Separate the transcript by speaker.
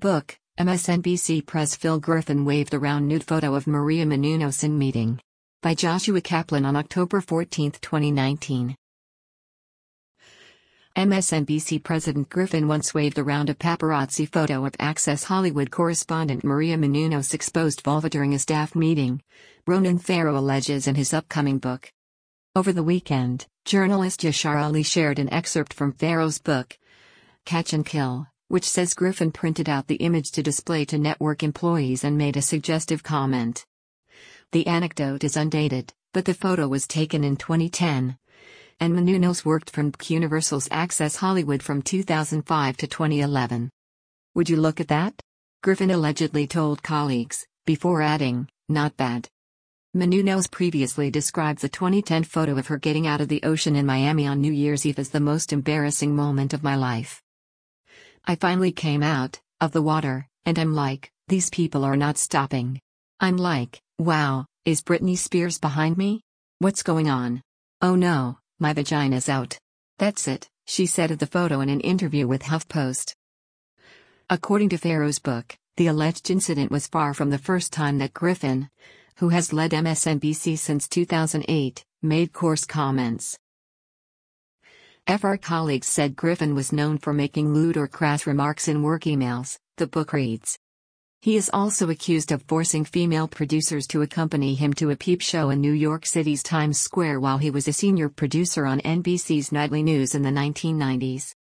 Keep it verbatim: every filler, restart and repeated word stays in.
Speaker 1: Book, M S N B C press Phil Griffin waved around nude photo of Maria Menounos in meeting. By Joshua Kaplan on October fourteenth, twenty nineteen. M S N B C President Griffin once waved around a paparazzi photo of Access Hollywood correspondent Maria Menounos' exposed vulva during a staff meeting, Ronan Farrow alleges in his upcoming book. Over the weekend, journalist Yashar Ali shared an excerpt from Farrow's book, Catch and Kill, which says Griffin printed out the image to display to network employees and made a suggestive comment. The anecdote is undated, but the photo was taken in twenty ten. And Menounos worked for Universal's Access Hollywood from two thousand five to twenty eleven. Would you look at that? Griffin allegedly told colleagues, before adding, not bad. Menounos previously described the twenty ten photo of her getting out of the ocean in Miami on New Year's Eve as the most embarrassing moment of my life. I finally came out of the water, and I'm like, these people are not stopping. I'm like, wow, is Britney Spears behind me? What's going on? Oh no. My vagina's out. That's it, she said of the photo in an interview with HuffPost. According to Farrow's book, the alleged incident was far from the first time that Griffin, who has led M S N B C since two thousand eight, made coarse comments. F R colleagues said Griffin was known for making lewd or crass remarks in work emails, the book reads. He is also accused of forcing female producers to accompany him to a peep show in New York City's Times Square while he was a senior producer on N B C's Nightly News in the nineteen nineties.